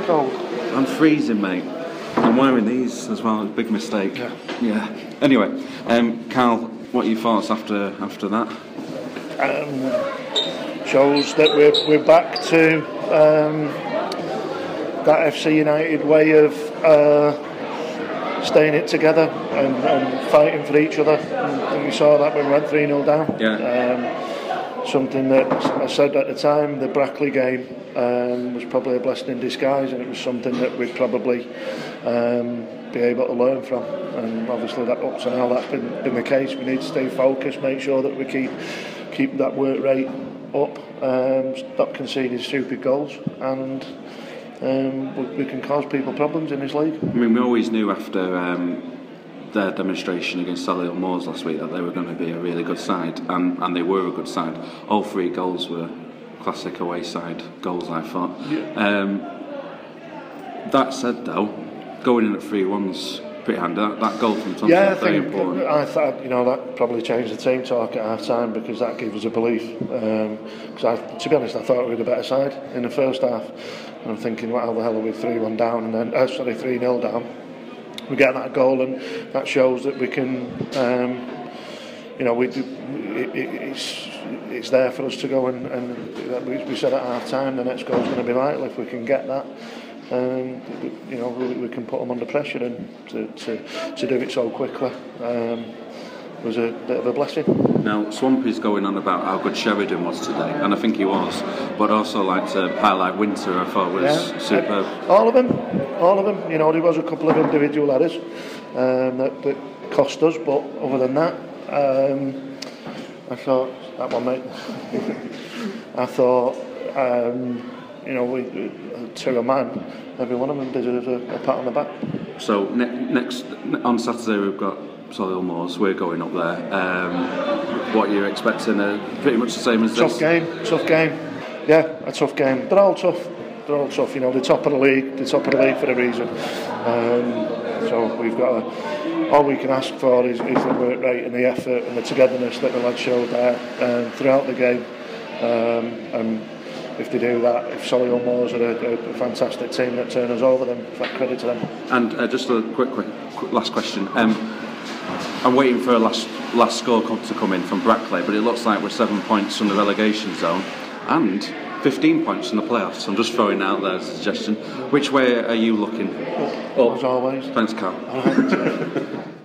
cold. I'm freezing, mate. I'm wearing these as well. Big mistake. Yeah. Anyway, Carl, what are your thoughts after that? Shows that we're back to that FC United way of staying it together and fighting for each other. And we saw that when we went 3-0 down. Yeah. Something that I said at the time, the Brackley game was probably a blessing in disguise, and it was something that we'd probably be able to learn from. And obviously that up to now that's been the case. We need to stay focused, make sure that we keep that work rate up, stop conceding stupid goals, and we can cause people problems in this league. I mean, we always knew after their demonstration against Solihull Moors last week that they were going to be a really good side, and they were a good side. All 3 goals were classic away side goals, I thought. Yeah. That said, though, going in at 3-1's pretty handy. That goal from Thompson is very important. I thought that probably changed the team talk at half time, because that gave us a belief. Because to be honest, I thought we were the better side in the first half. And I'm thinking, how the hell are we 3-1 down and then 3-0 down? We get that goal, and that shows that we can. It's there for us to go and we said at half time the next goal is going to be vital. If we can get that, we can put them under pressure, and to do it so quickly was a bit of a blessing. Now, Swampy's going on about how good Sheridan was today, and I think he was, but also like to highlight Winter. I thought was superb. All of them. There was a couple of individual errors that cost us, but other than that, I thought that one, mate. I thought we to a man, every one of them deserves a pat on the back. So next on Saturday we've got Solihull Moors. We're going up there. What you're expecting? Pretty much the same as tough this. Tough game. Yeah, a tough game. They're all tough. They're top of the league. They're top of the league for a reason. So we've got all we can ask for is the work rate and the effort and the togetherness that the lads showed there throughout the game. And if they do that, if Solihull Moors are a fantastic team that turn us over, then credit to them. And just a quick last question. I'm waiting for a last score to come in from Brackley, but it looks like we're 7 points from the relegation zone and 15 points from the playoffs. I'm just throwing out there as a suggestion. Which way are you looking? Up. As always. Thanks, Carl.